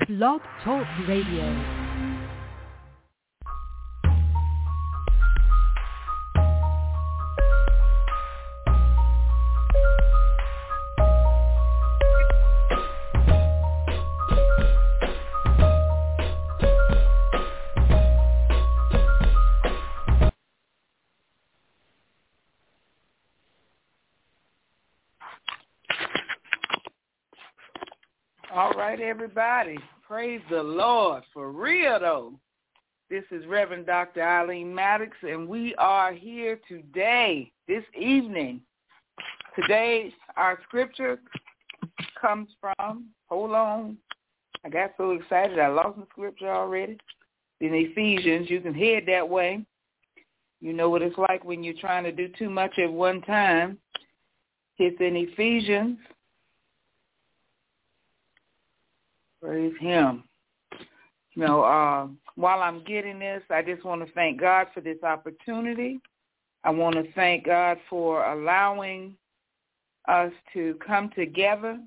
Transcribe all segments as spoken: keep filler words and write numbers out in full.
Blog Talk Radio. All right, everybody. Praise the Lord. For real, though. This is Reverend Doctor Eileen Maddox, and we are here today, this evening. Today, our scripture comes from, hold on, I got so excited I lost the scripture already. In Ephesians, you can head that way. You know what it's like when you're trying to do too much at one time. It's in Ephesians. Praise him. You know, uh, while I'm getting this, I just want to thank God for this opportunity. I want to thank God for allowing us to come together.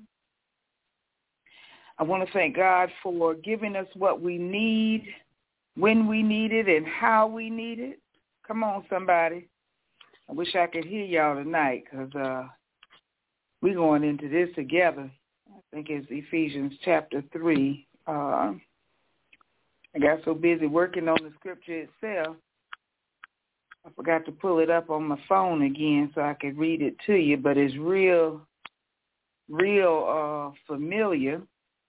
I want to thank God for giving us what we need, when we need it, and how we need it. Come on, somebody. I wish I could hear y'all tonight because uh, we're going into this together. I think it's Ephesians chapter three. Uh, I got so busy working on the scripture itself, I forgot to pull it up on my phone again so I could read it to you, but it's real, real uh, familiar.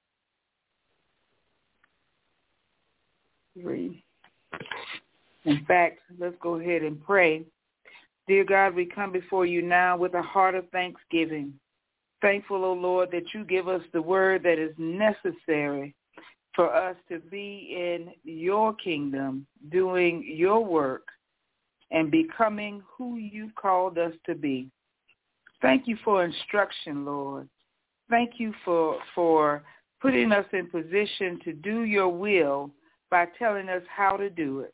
Three. In fact, let's go ahead and pray. Dear God, we come before you now with a heart of thanksgiving. Thankful, O Lord, that you give us the word that is necessary for us to be in your kingdom, doing your work, and becoming who you've called us to be. Thank you for instruction, Lord. Thank you for, for putting us in position to do your will by telling us how to do it.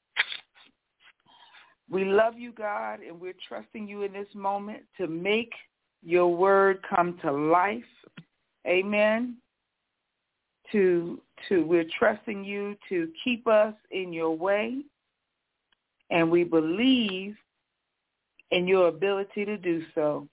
We love you, God, and we're trusting you in this moment to make your word come to life. Amen. To to we're trusting you to keep us in your way, and we believe in your ability to do so.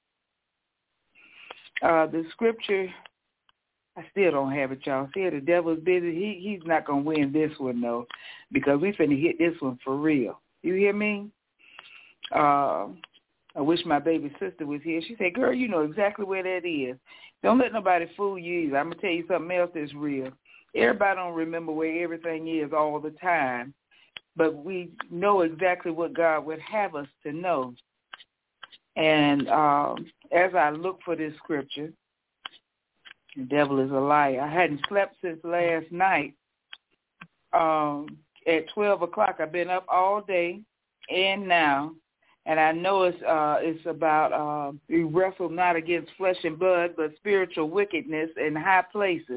Uh, the scripture, I still don't have it, y'all. See, the devil's busy. He he's not gonna win this one though, because we finna hit this one for real. You hear me? Uh, I wish my baby sister was here. She said, girl, you know exactly where that is. Don't let nobody fool you either. I'm going to tell you something else that's real. Everybody don't remember where everything is all the time, but we know exactly what God would have us to know. And um, as I look for this scripture, the devil is a liar. I hadn't slept since last night. Um, at twelve o'clock, I've been up all day and now. And I know it's uh, it's about uh, we wrestle not against flesh and blood, but spiritual wickedness in high places.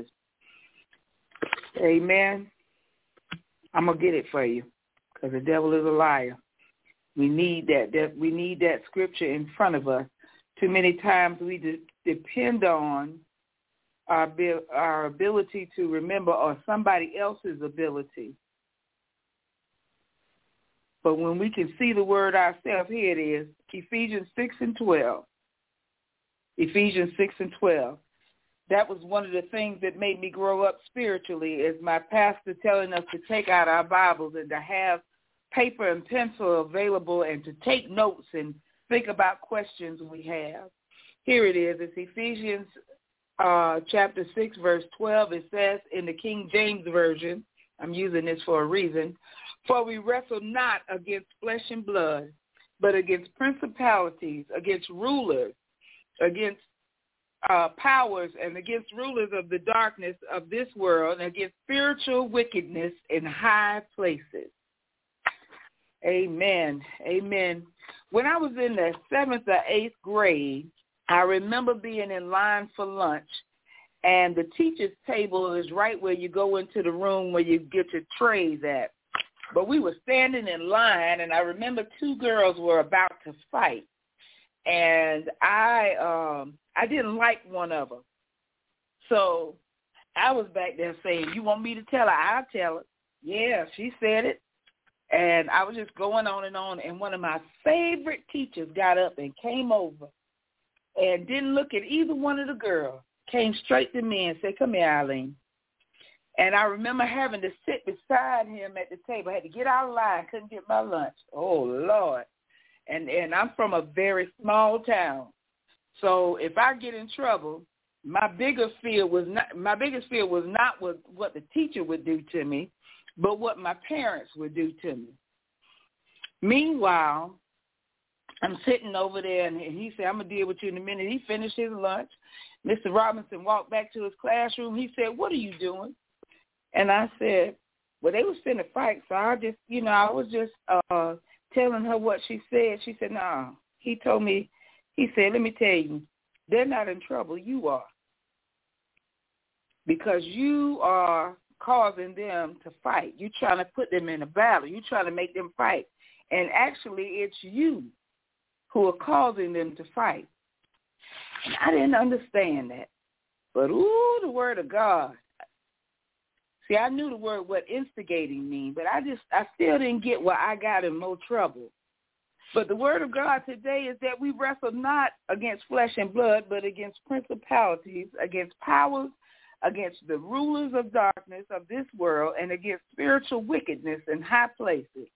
Amen. I'm gonna get it for you, because the devil is a liar. We need that. That we need that scripture in front of us. Too many times we de- depend on our our ability to remember, or somebody else's ability. But when we can see the word ourselves, here it is, Ephesians six and twelve. Ephesians six and twelve. That was one of the things that made me grow up spiritually, is my pastor telling us to take out our Bibles and to have paper and pencil available and to take notes and think about questions we have. Here it is. It's Ephesians uh, chapter six, verse twelve. It says in the King James Version, I'm using this for a reason, for we wrestle not against flesh and blood, but against principalities, against rulers, against uh, powers, and against rulers of the darkness of this world, and against spiritual wickedness in high places. Amen. Amen. When I was in the seventh or eighth grade, I remember being in line for lunch, and the teacher's table is right where you go into the room where you get your trays at. But we were standing in line, and I remember two girls were about to fight, and I um, I didn't like one of them. So I was back there saying, you want me to tell her? I'll tell her. Yeah, she said it. And I was just going on and on. And one of my favorite teachers got up and came over and didn't look at either one of the girls. Came straight to me and said, come here, Eileen. And I remember having to sit beside him at the table. I had to get out of line, couldn't get my lunch. Oh, Lord. And and I'm from a very small town. So if I get in trouble, my biggest fear was not my biggest fear was not what, what the teacher would do to me, but what my parents would do to me. Meanwhile, I'm sitting over there, and he said, I'm going to deal with you in a minute. He finished his lunch. Mister Robinson walked back to his classroom. He said, what are you doing? And I said, well, they was finna fight, so I just, you know, I was just uh, telling her what she said. She said, no. Nah. He told me, he said, let me tell you, they're not in trouble. You are. Because you are causing them to fight. You're trying to put them in a battle. You're trying to make them fight. And actually, it's you who are causing them to fight. And I didn't understand that. But, ooh, the word of God. See, I knew the word what instigating mean, but I just, I still didn't get why I got in more trouble. But the word of God today is that we wrestle not against flesh and blood, but against principalities, against powers, against the rulers of darkness of this world, and against spiritual wickedness in high places.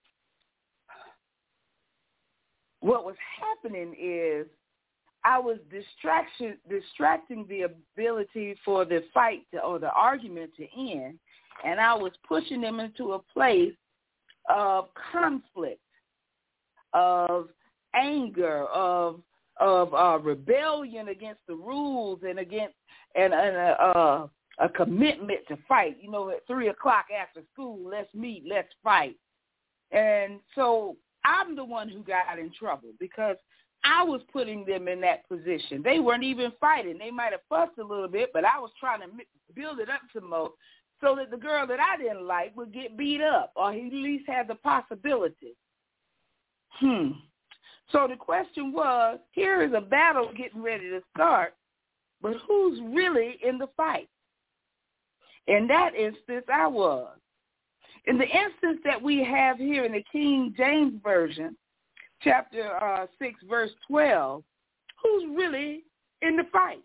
What was happening is I was distraction, distracting the ability for the fight to, or the argument to end, and I was pushing them into a place of conflict, of anger, of of uh, rebellion against the rules and against and, and a, uh, a commitment to fight. You know, at three o'clock after school, let's meet, let's fight. And so I'm the one who got in trouble because I was putting them in that position. They weren't even fighting. They might have fussed a little bit, but I was trying to build it up some more so that the girl that I didn't like would get beat up, or he at least had the possibility. Hmm. So the question was, here is a battle getting ready to start, but who's really in the fight? In that instance, I was. In the instance that we have here in the King James Version, chapter uh, six, verse twelve, who's really in the fight?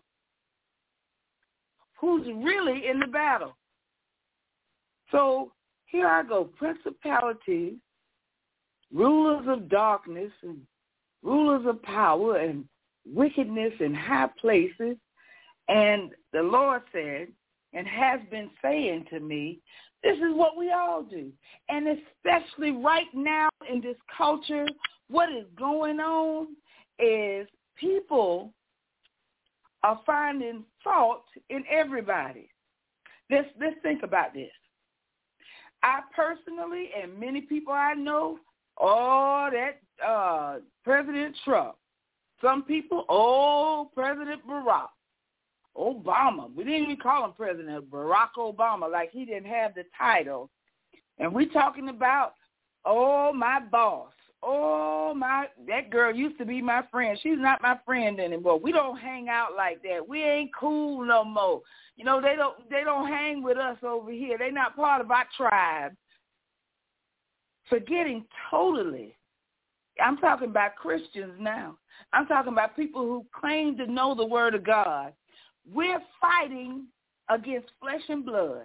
Who's really in the battle? So here I go, principalities, rulers of darkness, and rulers of power, and wickedness in high places. And the Lord said, and has been saying to me, this is what we all do. And especially right now in this culture, what is going on is people are finding fault in everybody. Let's, let's think about this. I personally, and many people I know, oh, that uh, President Trump. Some people, oh, President Barack Obama. We didn't even call him President Barack Obama, like he didn't have the title. And we're talking about, oh, my boss. Oh, my, that girl used to be my friend. She's not my friend anymore. We don't hang out like that. We ain't cool no more. You know, they don't they don't hang with us over here. They're not part of our tribe. Forgetting totally. I'm talking about Christians now. I'm talking about people who claim to know the word of God. We're fighting against flesh and blood.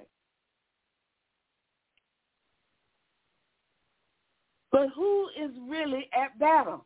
But who is really at battle?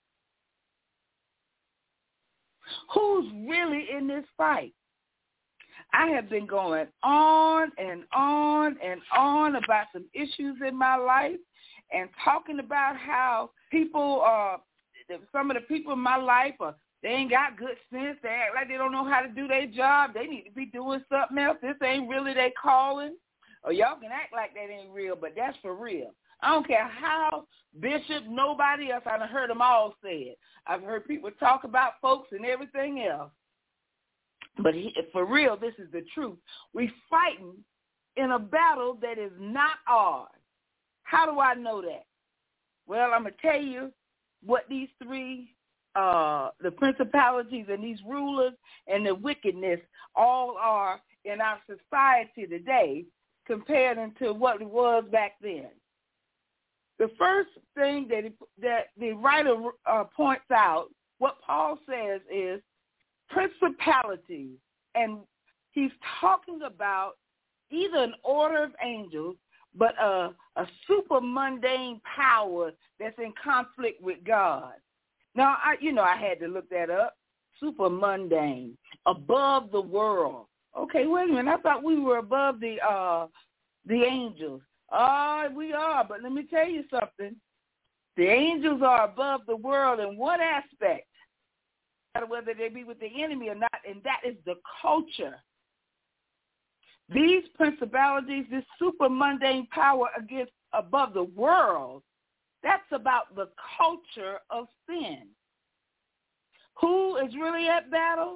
Who's really in this fight? I have been going on and on and on about some issues in my life and talking about how people, uh, some of the people in my life, are, they ain't got good sense. They act like they don't know how to do their job. They need to be doing something else. This ain't really their calling. Or y'all can act like that ain't real, but that's for real. I don't care how Bishop, nobody else, I've heard them all say it. I've heard people talk about folks and everything else. But he, for real, this is the truth. We're fighting in a battle that is not ours. How do I know that? Well, I'm going to tell you what these three, uh, the principalities and these rulers and the wickedness all are in our society today compared to what it was back then. The first thing that, he, that the writer uh, points out, what Paul says is principalities, and he's talking about either an order of angels, but a, a super mundane power that's in conflict with God. Now, I, you know, I had to look that up. Super mundane, above the world. Okay, wait a minute. I thought we were above the uh, the angels. Oh, we are, but let me tell you something. The angels are above the world in one aspect, whether they be with the enemy or not, and that is the culture. These principalities, this super mundane power against above the world, that's about the culture of sin. Who is really at battle?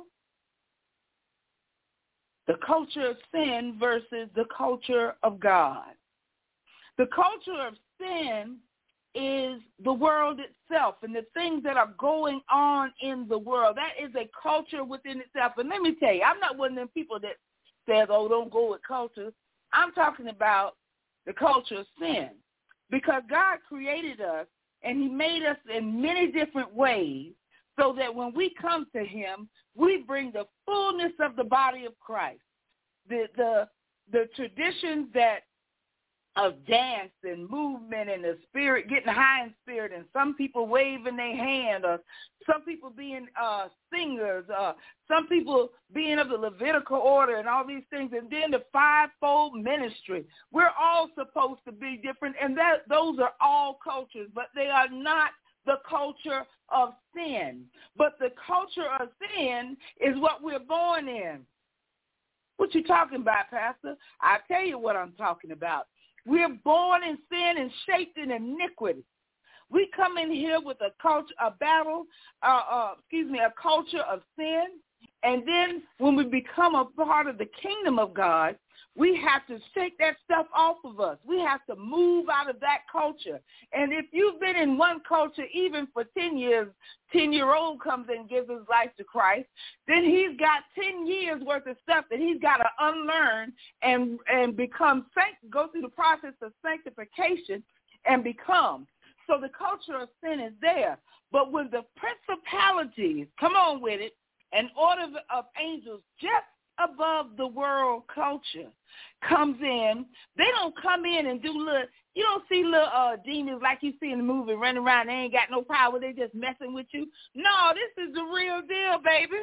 The culture of sin versus the culture of God. The culture of sin is the world itself and the things that are going on in the world. That is a culture within itself. And let me tell you, I'm not one of them people that says, oh, don't go with culture. I'm talking about the culture of sin, because God created us and he made us in many different ways so that when we come to him, we bring the fullness of the body of Christ. The the the traditions that of dance and movement and the spirit, getting high in spirit, and some people waving their hand, or some people being uh, singers, uh, some people being of the Levitical order and all these things, and then the fivefold ministry. We're all supposed to be different, and that those are all cultures, but they are not the culture of sin. But the culture of sin is what we're born in. What you talking about, Pastor? I'll tell you what I'm talking about. We're born in sin and shaped in iniquity. We come in here with a culture, a battle, uh, uh, excuse me, a culture of sin. And then when we become a part of the kingdom of God, we have to shake that stuff off of us. We have to move out of that culture. And if you've been in one culture even for ten years, ten-year-old comes and gives his life to Christ, then he's got ten years worth of stuff that he's got to unlearn and, and become, go through the process of sanctification and become. So the culture of sin is there. But when the principalities, come on with it, an order of angels just above the world culture comes in, they don't come in and do little, you don't see little uh, demons like you see in the movie running around. They ain't got no power. They just messing with you. No, this is the real deal, baby.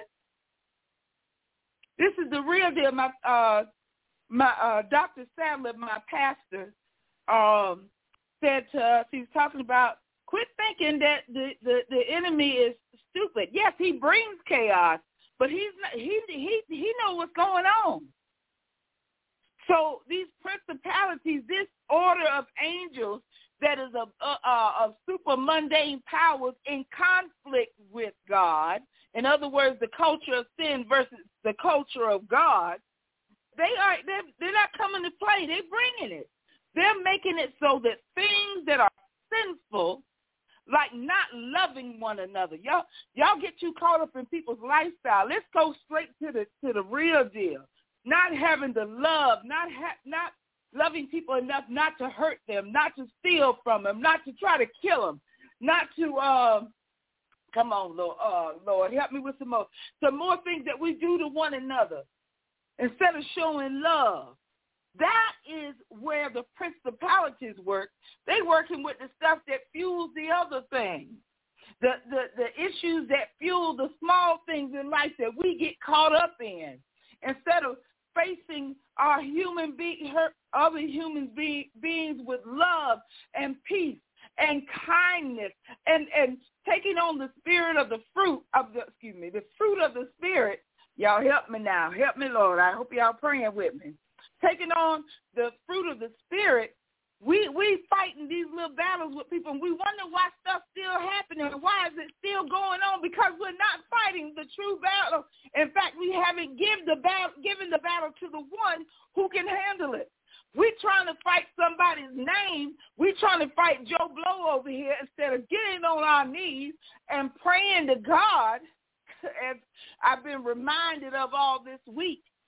This is the real deal. My uh, my uh, Doctor Sadler, my pastor, um, said to us, he was talking about, quit thinking that the, the, the enemy is stupid. Yes, he brings chaos, but he's not, he he he knows what's going on. So these principalities, this order of angels that is of uh, of super mundane powers in conflict with God, in other words, the culture of sin versus the culture of God, they are they're, they're not coming to play. They're bringing it. They're making it so that things that are sinful, like not loving one another. Y'all, y'all get too caught up in people's lifestyle. Let's go straight to the to the real deal. Not having the love, not ha- not loving people enough not to hurt them, not to steal from them, not to try to kill them, not to uh, come on, Lord, uh, Lord, help me with some more, some more things that we do to one another instead of showing love. That is where the principalities work. They working with the stuff that fuels the other things, the, the, the issues that fuel the small things in life that we get caught up in. Instead of facing our human be- her, other human be- beings with love and peace and kindness and, and taking on the spirit of the fruit of the, excuse me, the fruit of the Spirit. Y'all help me now. Help me, Lord. I hope y'all praying with me. Taking on the fruit of the Spirit, we we fighting these little battles with people, and we wonder why stuff's still happening. Why is it still going on? Because we're not fighting the true battle. In fact, we haven't give the battle, given the battle to the one who can handle it. We're trying to fight somebody's name. We're trying to fight Joe Blow over here instead of getting on our knees and praying to God, as I've been reminded of all this week.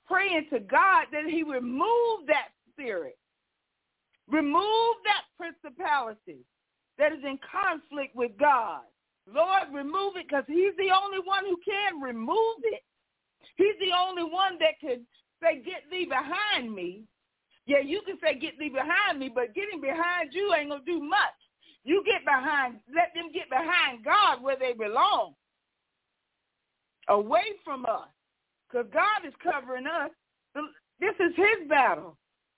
praying to God that he remove that spirit. Remove that principality that is in conflict with God. Lord, remove it, because he's the only one who can remove it. He's the only one that can say, get thee behind me. Yeah, you can say, get thee behind me, but getting behind you ain't going to do much. You get behind, let them get behind God where they belong, away from us, because God is covering us. This is his battle.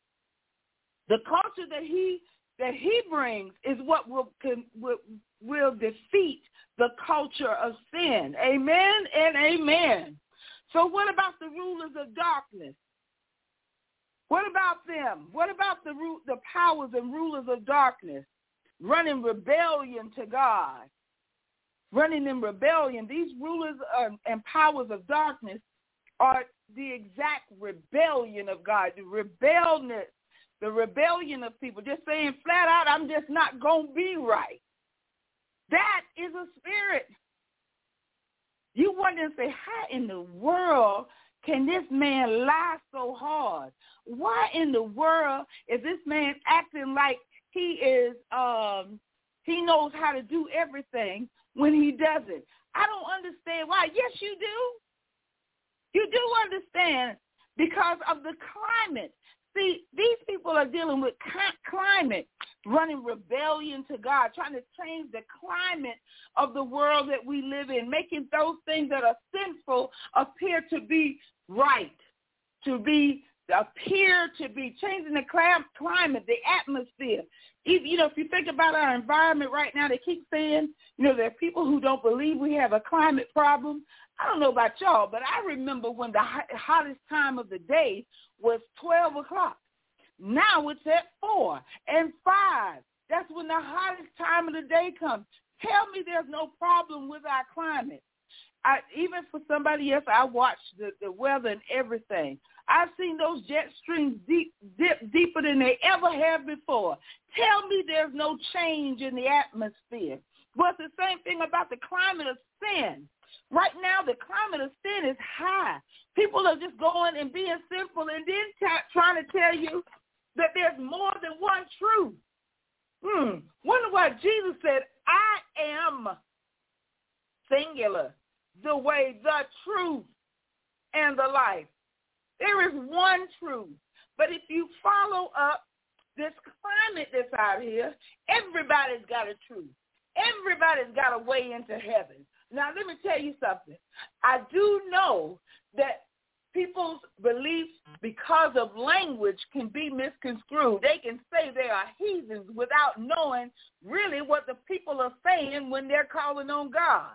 The culture that he that he brings is what will can, will, will defeat the culture of sin. Amen and amen. So what about the rulers of darkness? What about them? What about the the powers and rulers of darkness running rebellion to God? Running in rebellion. These rulers are, and powers of darkness are the exact rebellion of God. The rebellion, the rebellion of people just saying flat out, I'm just not going to be right. That is a spirit. You wonder and say, how in the world can this man lie so hard? Why in the world is this man acting like he is, um, he knows how to do everything when he doesn't? I don't understand why. Yes, you do. You do understand, because of the climate. See, these people are dealing with climate, running rebellion to God, trying to change the climate of the world that we live in, making those things that are sinful appear to be right, to be appear to be changing the climate, the atmosphere. Even, you know, if you think about our environment right now, they keep saying, you know, there are people who don't believe we have a climate problem. I don't know about y'all, but I remember when the hottest time of the day was twelve o'clock. Now it's at four and five. That's when the hottest time of the day comes. Tell me there's no problem with our climate. I, even for somebody else, I watch the, the weather and everything. I've seen those jet streams deep, dip deeper than they ever have before. Tell me there's no change in the atmosphere. Well, it's the same thing about the climate of sin. Right now, the climate of sin is high. People are just going and being sinful and then t- trying to tell you that there's more than one truth. Hmm. Wonder why Jesus said, I am singular, the way, the truth, and the life. There is one truth. But if you follow up this climate that's out here, everybody's got a truth. Everybody's got a way into heaven. Now, let me tell you something. I do know that people's beliefs, because of language, can be misconstrued. They can say they are heathens without knowing really what the people are saying when they're calling on God.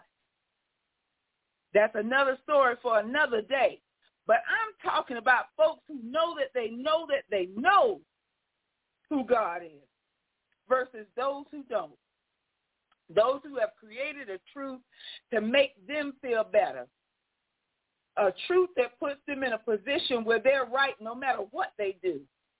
That's another story for another day. But I'm talking about folks who know that they know that they know who God is versus those who don't. Those who have created a truth to make them feel better. A truth that puts them in a position where they're right no matter what they do.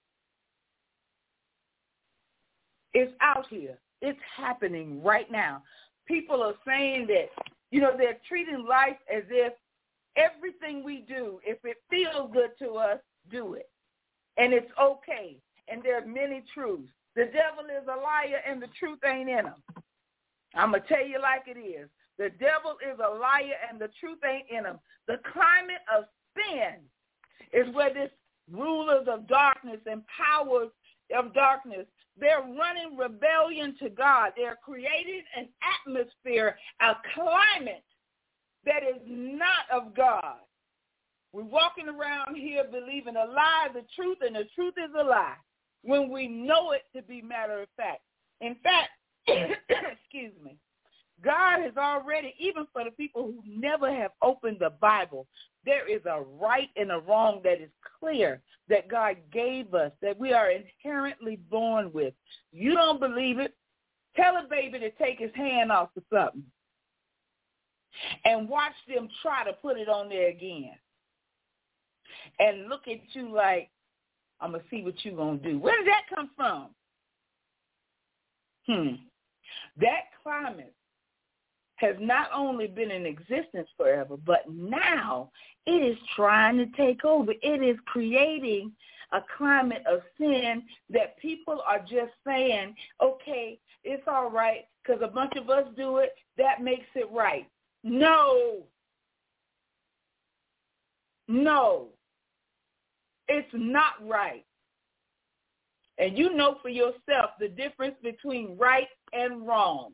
It's out here. It's happening right now. People are saying that, you know, they're treating life as if everything we do, if it feels good to us, do it. And it's okay. And there are many truths. The devil is a liar and the truth ain't in him. I'm going to tell you like it is. The devil is a liar and the truth ain't in him. The climate of sin is where this rulers of darkness and powers of darkness, they're running rebellion to God. They're creating an atmosphere, a climate that is not of God. We're walking around here believing a lie, the truth, and the truth is a lie when we know it to be matter of fact. In fact, excuse me, God has already, even for the people who never have opened the Bible, there is a right and a wrong that is clear that God gave us, that we are inherently born with. You don't believe it? Tell a baby to take his hand off of something and watch them try to put it on there again. And look at you like, I'm going to see what you're going to do. Where did that come from? Hmm. That climate has not only been in existence forever, but now it is trying to take over. It is creating a climate of sin that people are just saying, okay, it's all right because a bunch of us do it. That makes it right. No. No. It's not right. And you know for yourself the difference between right and wrong.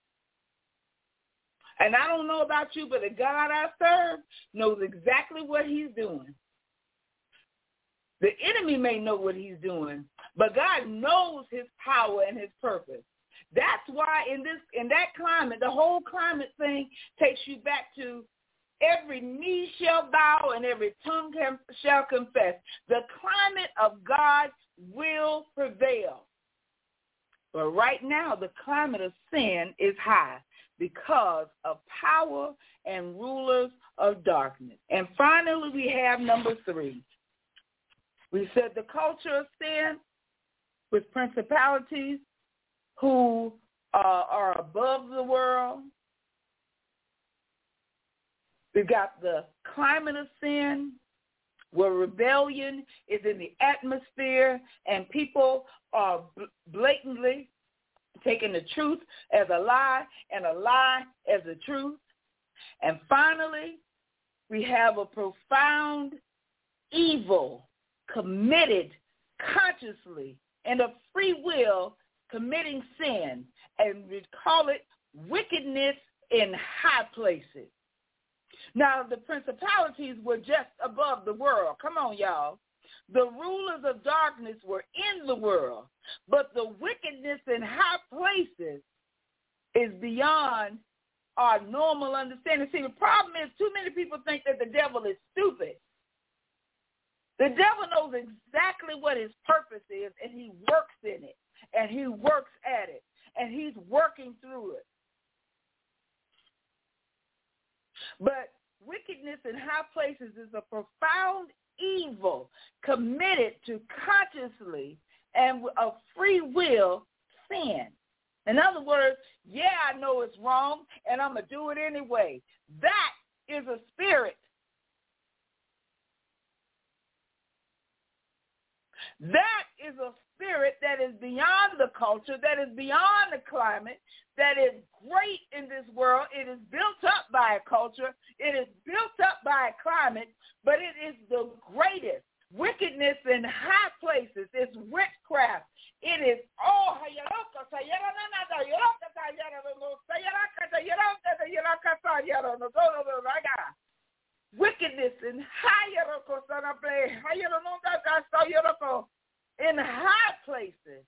And I don't know about you, but the God I serve knows exactly what he's doing. The enemy may know what he's doing, but God knows his power and his purpose. That's why in this in that climate, the whole climate thing takes you back to every knee shall bow and every tongue can, shall confess. The climate of God will prevail. But right now, the climate of sin is high because of power and rulers of darkness. And finally, we have number three. We said the culture of sin with principalities who uh, are above the world. We've got the climate of sin where rebellion is in the atmosphere and people are blatantly taking the truth as a lie and a lie as the truth. And finally, we have a profound evil committed consciously and of free will committing sin, and we call it wickedness in high places. Now, the principalities were just above the world. Come on, y'all. The rulers of darkness were in the world, but the wickedness in high places is beyond our normal understanding. See, the problem is too many people think that the devil is stupid. The devil knows exactly what his purpose is, and he works in it, and he works at it, and he's working through it. But wickedness in high places is a profound evil committed to consciously and of free will sin. In other words, yeah, I know it's wrong, and I'm going to do it anyway. That is a spirit. That is a spirit that is beyond the culture, that is beyond the climate, that is great in this world. It is built up by a culture. It is built up by a climate, but it is the greatest. Wickedness in high places. It's witchcraft. It is all wickedness in high in high places.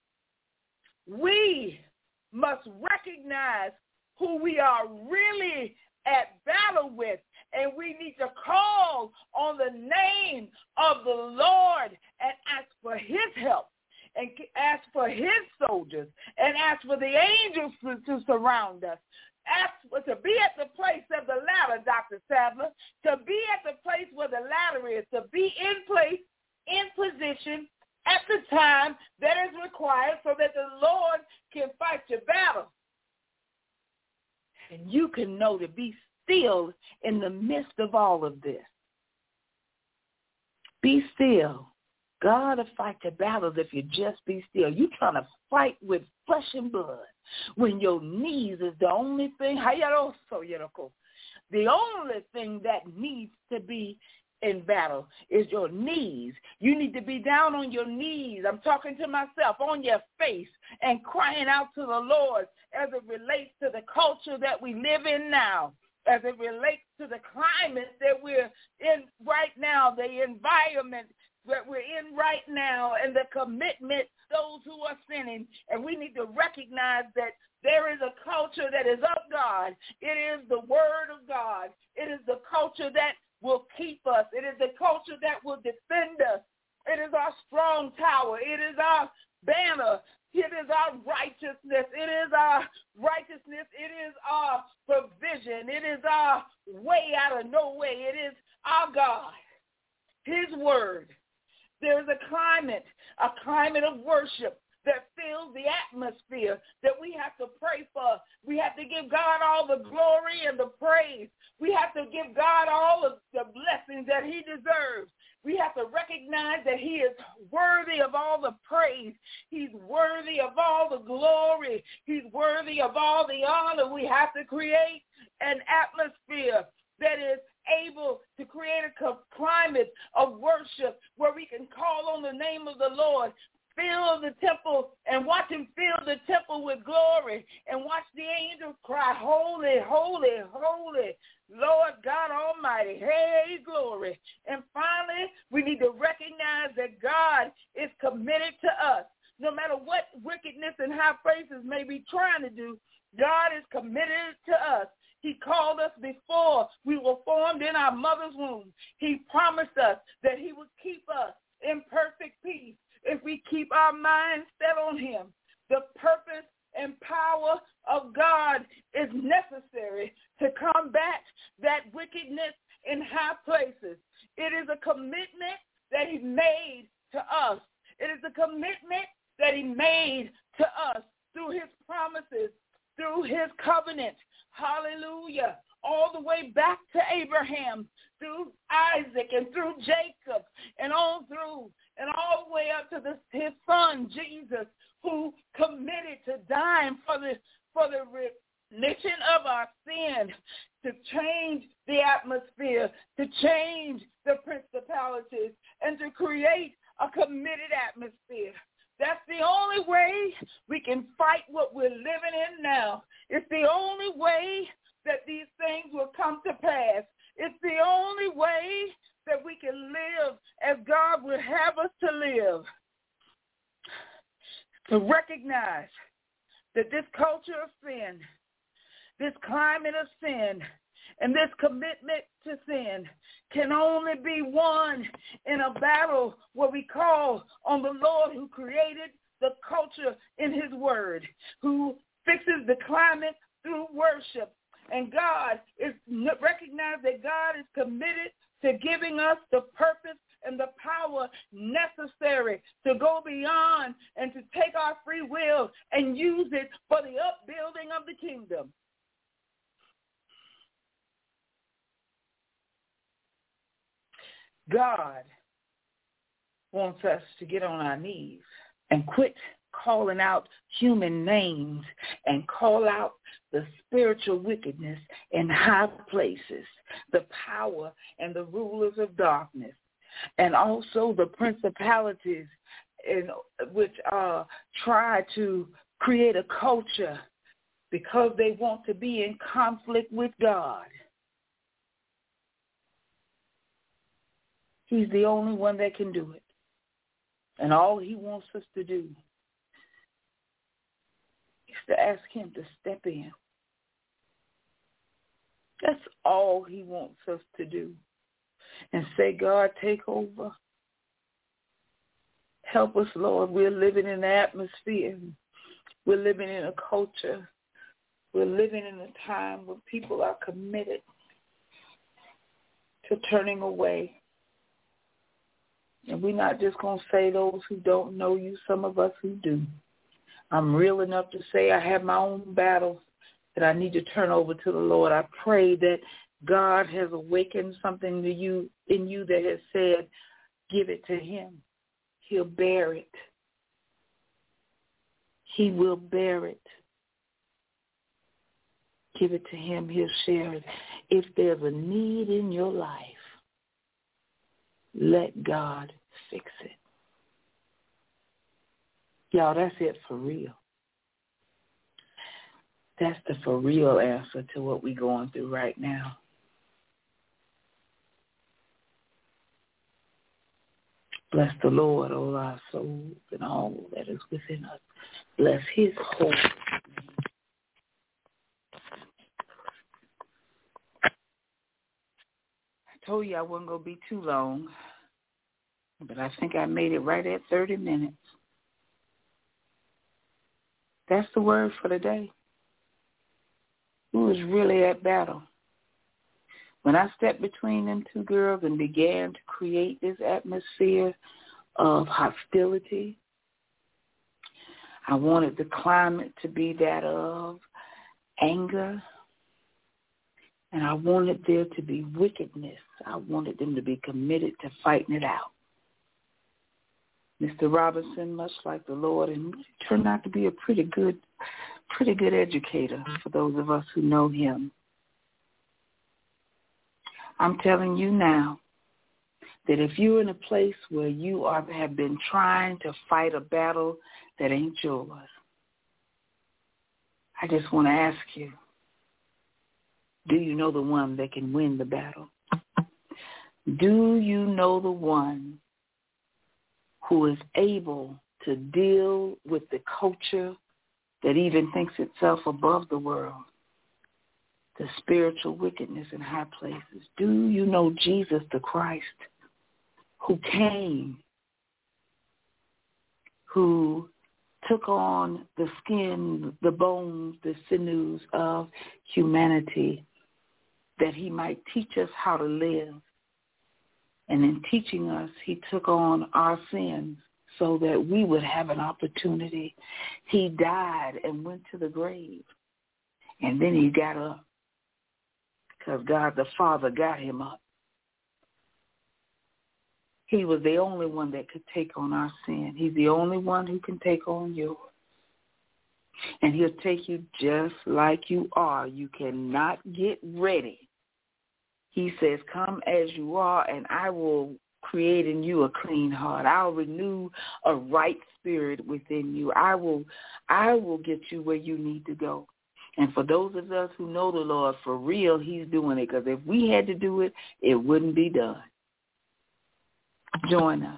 We must recognize who we are really at battle with, and we need to call on the name of the Lord and ask for his help, and ask for his soldiers, and ask for the angels to, to surround us. Ask for, to be at the place of the ladder, Doctor Sadler, to be at the place where the ladder is, to be in place, in position, at the time that is required so that the Lord can fight your battle. And you can know to be still in the midst of all of this. Be still. God will fight your battles if you just be still. You're trying to fight with flesh and blood when your knees is the only thing. The only thing that needs to be in battle is your knees. You need to be down on your knees. I'm talking to myself, on your face, and crying out to the Lord as it relates to the culture that we live in now, as it relates to the climate that we're in right now, the environment that we're in right now, and the commitment, those who are sinning. And we need to recognize that there is a culture that is of God. It is the word of God. It is the culture that will keep us. It is the culture that will defend us. It is our strong tower. It is our banner. It is our righteousness. It is our righteousness. It is our provision. It is our way out of no way. It is our God, his word. There is a climate, a climate of worship that fills the atmosphere that we have to pray for. We have to give God all the glory and the praise. We have to give God all of the blessings that he deserves. We have to recognize that he is worthy of all the praise. He's worthy of all the glory. He's worthy of all the honor. We have to create an atmosphere that is able to create a climate of worship where we can call on the name of the Lord, fill the temple and watch him fill the temple with glory, and watch the angels cry, holy, holy, holy, Lord God Almighty. Hey, glory. And finally, we need to recognize that God is committed to us. No matter what wickedness and high places may be trying to do, God is committed to us. He called us before we were formed in our mother's womb. He promised us that he would keep us in perfect peace if we keep our minds set on him. The purpose and power of God is necessary to combat that wickedness in high places. It is a commitment that he made to us. It is a commitment that he made to us through his promises, through his covenant. Hallelujah. All the way back to Abraham, through Isaac and through Jacob, and on through, and all the way up to the, his son, Jesus, who committed to dying for the, for the remission of our sin, to change the atmosphere, to change the principalities, and to create a committed atmosphere. That's the only way we can fight what we're living in now. It's the only way that these things will come to pass. It's the only way that we can live as God would have us to live. To recognize that this culture of sin, this climate of sin, and this commitment to sin can only be won in a battle where we call on the Lord who created the culture in his word, who fixes the climate through worship. And God is recognized that God is committed to giving us the purpose and the power necessary to go beyond and to take our free will and use it for the upbuilding of the kingdom. God wants us to get on our knees and quit calling out human names and call out the spiritual wickedness in high places, the power and the rulers of darkness, and also the principalities in which uh, try to create a culture because they want to be in conflict with God. He's the only one that can do it. And all he wants us to do is to ask him to step in. That's all he wants us to do. And say, God, take over. Help us, Lord. We're living in an atmosphere. We're living in a culture. We're living in a time where people are committed to turning away. And we're not just going to say those who don't know you, some of us who do. I'm real enough to say I have my own battles that I need to turn over to the Lord. I pray that God has awakened something to you in you that has said, give it to him. He'll bear it. He will bear it. Give it to him. He'll share it. If there's a need in your life, let God fix it. Y'all, that's it for real. That's the for real answer to what we're going through right now. Bless the Lord, all our souls and all that is within us. Bless his holy name. I told you I wasn't going to be too long, but I think I made it right at thirty minutes. That's the word for the day. Who was really at battle? When I stepped between them two girls and began to create this atmosphere of hostility, I wanted the climate to be that of anger. And I wanted there to be wickedness. I wanted them to be committed to fighting it out. Mister Robinson, much like the Lord, and turned out to be a pretty good, pretty good educator for those of us who know him. I'm telling you now that if you're in a place where you are, have been trying to fight a battle that ain't yours, I just want to ask you, do you know the one that can win the battle? Do you know the one who is able to deal with the culture that even thinks itself above the world, the spiritual wickedness in high places? Do you know Jesus the Christ, who came, who took on the skin, the bones, the sinews of humanity, that he might teach us how to live? And in teaching us, he took on our sins so that we would have an opportunity. He died and went to the grave. And then he got up because God the Father got him up. He was the only one that could take on our sin. He's the only one who can take on yours. And he'll take you just like you are. You cannot get ready. He says, come as you are, and I will create in you a clean heart. I'll renew a right spirit within you. I will, I will get you where you need to go. And for those of us who know the Lord for real, he's doing it. Because if we had to do it, it wouldn't be done. Join us.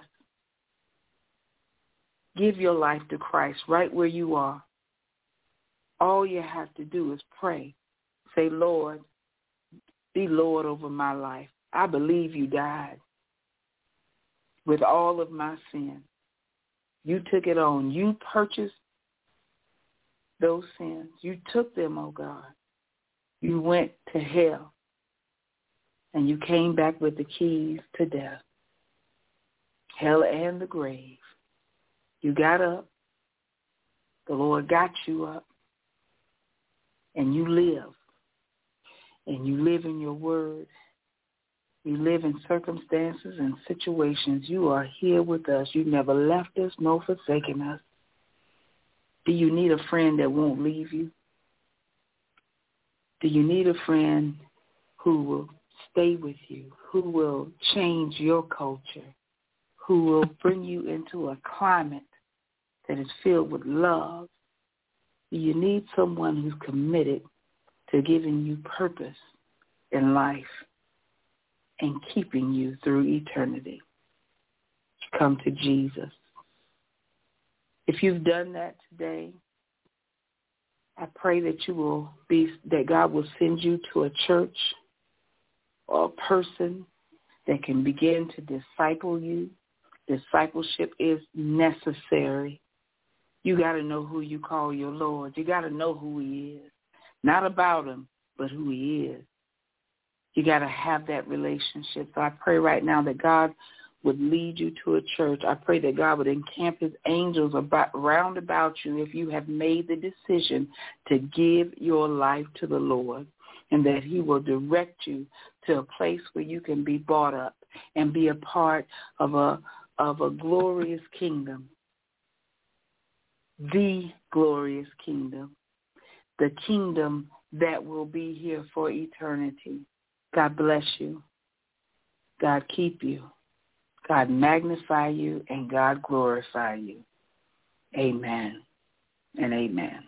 Give your life to Christ right where you are. All you have to do is pray. Say, Lord, be Lord over my life. I believe you died with all of my sin. You took it on. You purchased those sins. You took them, oh God. You went to hell, and you came back with the keys to death, hell and the grave. You got up. The Lord got you up, and you live. And you live in your word. You live in circumstances and situations. You are here with us. You never left us nor forsaken us. Do you need a friend that won't leave you? Do you need a friend who will stay with you, who will change your culture, who will bring you into a climate that is filled with love? Do you need someone who's committed to giving you purpose in life and keeping you through eternity? Come to Jesus. If you've done that today, I pray that you will be, that God will send you to a church or a person that can begin to disciple you. Discipleship is necessary. You got to know who you call your Lord. You got to know who he is. Not about him, but who he is. You got to have that relationship. So I pray right now that God would lead you to a church. I pray that God would encamp his angels about, round about you if you have made the decision to give your life to the Lord, and that he will direct you to a place where you can be brought up and be a part of a of a glorious kingdom, the glorious kingdom, the kingdom that will be here for eternity. God bless you. God keep you. God magnify you, and God glorify you. Amen and amen.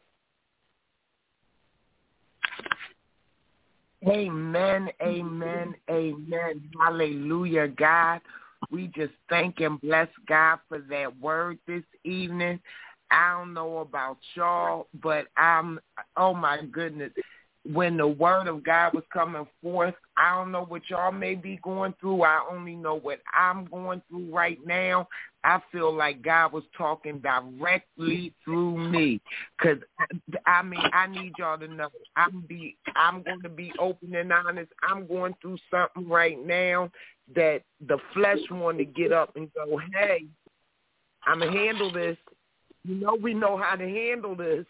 Amen, amen, amen. Hallelujah, God. We just thank and bless God for that word this evening. I don't know about y'all, but I'm, oh my goodness, when the word of God was coming forth, I don't know what y'all may be going through. I only know what I'm going through right now. I feel like God was talking directly through me, because, I mean, I need y'all to know I'm be I'm going to be open and honest. I'm going through something right now that the flesh wanted to get up and go, hey, I'm going to handle this. You know we know how to handle this.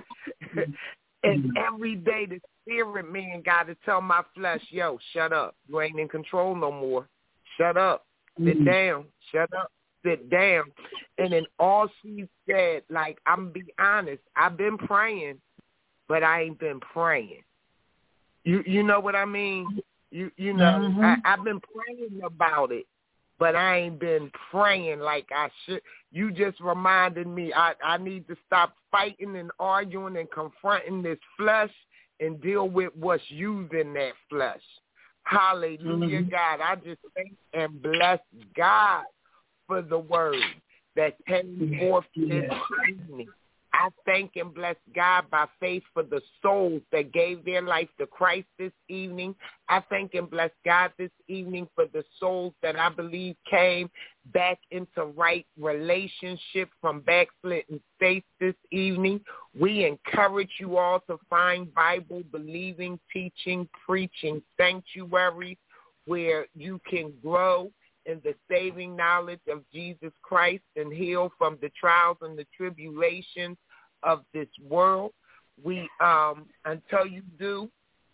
And every day the spirit man got to tell my flesh, yo, shut up. You ain't in control no more. Shut up. Sit mm-hmm. down. Shut up. Sit down. And then all she said, like, I'm be honest, I've been praying, but I ain't been praying. You you know what I mean? You you know, mm-hmm. I, I've been praying about it, but I ain't been praying like I should. You just reminded me I, I need to stop fighting and arguing and confronting this flesh and deal with what's using that flesh. Hallelujah, mm-hmm. God. I just thank and bless God for the word that came forth this evening. I thank and bless God by faith for the souls that gave their life to Christ this evening. I thank and bless God this evening for the souls that I believe came back into right relationship from backslidden states this evening. We encourage you all to find Bible-believing, teaching, preaching sanctuaries where you can grow in the saving knowledge of Jesus Christ and heal from the trials and the tribulations of this world. We, um, until you do,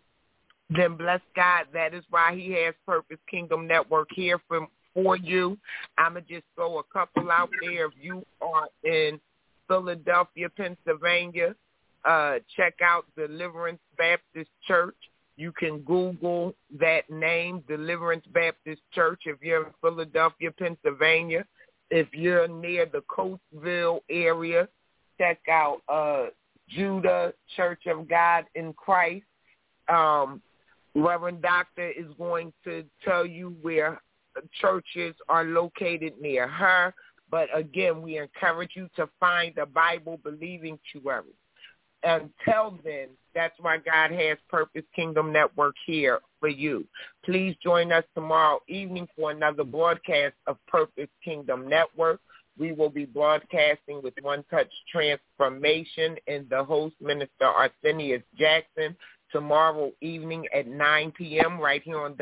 then bless God. That is why he has Purpose Kingdom Network here for, for you. I'm going to just throw a couple out there. If you are in Philadelphia, Pennsylvania, uh, check out Deliverance Baptist Church. You can Google that name, Deliverance Baptist Church, if you're in Philadelphia, Pennsylvania. If you're near the Coatesville area, check out uh, Judah Church of God in Christ. Um, Reverend Doctor is going to tell you where churches are located near her. But, again, we encourage you to find a Bible-believing sanctuary. Until then, that's why God has Purpose Kingdom Network here for you. Please join us tomorrow evening for another broadcast of Purpose Kingdom Network. We will be broadcasting with One Touch Transformation and the host, Minister Arthenius Jackson, tomorrow evening at nine p.m. right here on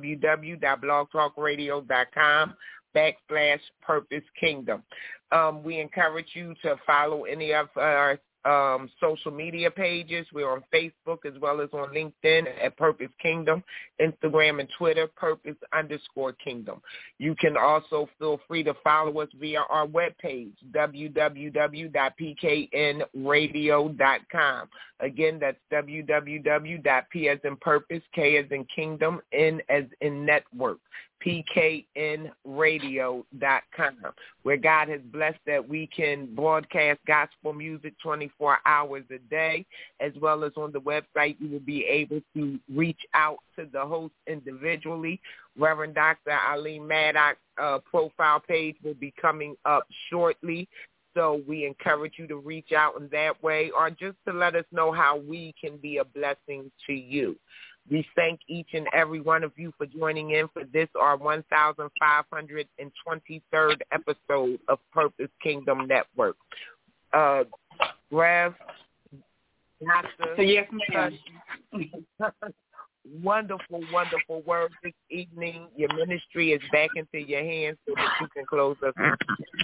www.blogtalkradio.com backslash Purpose Kingdom. Um, we encourage you to follow any of our Um, social media pages. We're on Facebook as well as on LinkedIn at Purpose Kingdom, Instagram and Twitter, Purpose underscore Kingdom. You can also feel free to follow us via our webpage, w w w dot p k n radio dot com. Again, that's w w w dot p as in purpose, K as in kingdom, N as in network, p k n radio dot com, where God has blessed that we can broadcast gospel music twenty-four hours a day, as well as on the website you will be able to reach out to the host individually. Reverend Doctor Eileen Maddox's uh, profile page will be coming up shortly, so we encourage you to reach out in that way or just to let us know how we can be a blessing to you. We thank each and every one of you for joining in for this, our one thousand five hundred twenty-third episode of Purpose Kingdom Network. Uh, Rev, Doctor, yes, ma'am. Wonderful, wonderful word this evening. Your ministry is back into your hands so that you can close us out.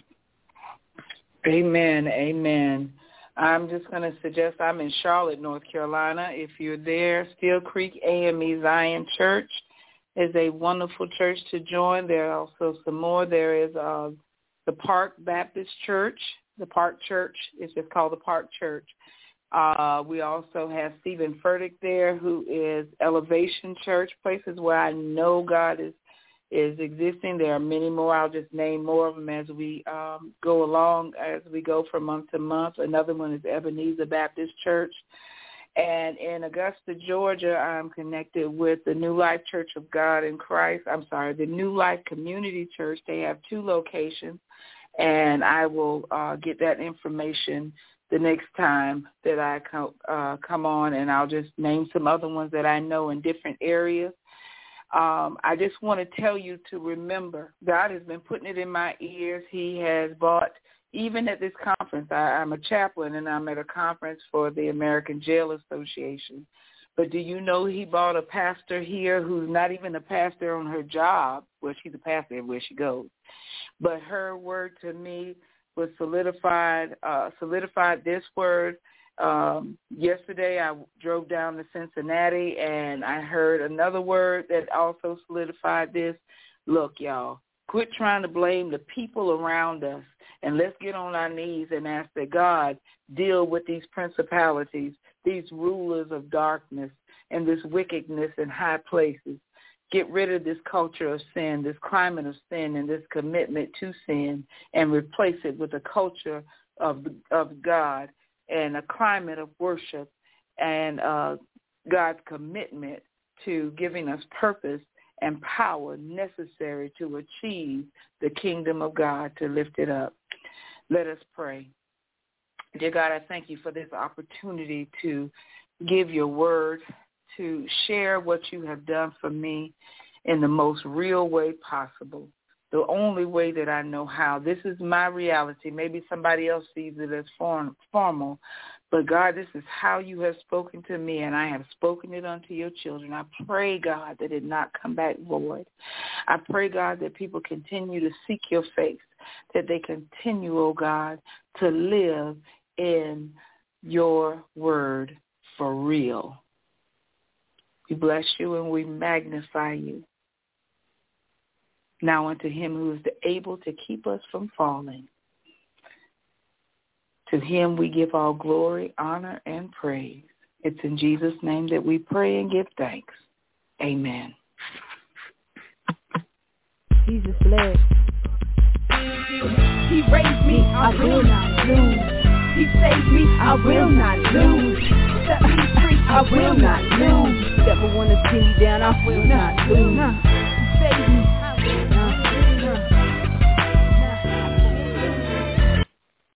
Amen, amen. I'm just going to suggest I'm in Charlotte, North Carolina. If you're there, Steel Creek A M E Zion Church is a wonderful church to join. There are also some more. There is uh, the Park Baptist Church. The Park Church is just called the Park Church. Uh, we also have Stephen Furtick there, who is Elevation Church, places where I know God is is existing. There are many more. I'll just name more of them as we um, go along, as we go from month to month. Another one is Ebenezer Baptist Church. And in Augusta, Georgia, I'm connected with the New Life Church of God in Christ. I'm sorry, the New Life Community Church. They have two locations, and I will uh, get that information the next time that I come, uh, come on, and I'll just name some other ones that I know in different areas. Um, I just want to tell you to remember, God has been putting it in my ears. He has brought, even at this conference, I, I'm a chaplain, and I'm at a conference for the American Jail Association. But do you know he brought a pastor here who's not even a pastor on her job? Well, she's a pastor everywhere she goes. But her word to me was solidified, uh, solidified this word. Um, yesterday I drove down to Cincinnati and I heard another word that also solidified this. Look, y'all, quit trying to blame the people around us, and let's get on our knees and ask that God deal with these principalities, these rulers of darkness, and this wickedness in high places. Get rid of this culture of sin, this climate of sin, and this commitment to sin, and replace it with a culture of of God and a climate of worship and uh, God's commitment to giving us purpose and power necessary to achieve the kingdom of God, to lift it up. Let us pray. Dear God, I thank you for this opportunity to give your word, to share what you have done for me in the most real way possible, the only way that I know how. This is my reality. Maybe somebody else sees it as form, formal, but God, this is how you have spoken to me, and I have spoken it unto your children. I pray, God, that it not come back void. I pray, God, that people continue to seek your face, that they continue, oh God, to live in your word for real. We bless you and we magnify you. Now unto him who is able to keep us from falling. To him we give all glory, honor, and praise. It's in Jesus' name that we pray and give thanks. Amen. Jesus bled. He raised me, I will not lose. He saved me, I will not lose. Set me free, I will not lose. Never want to see me down, I will not lose. He saved me.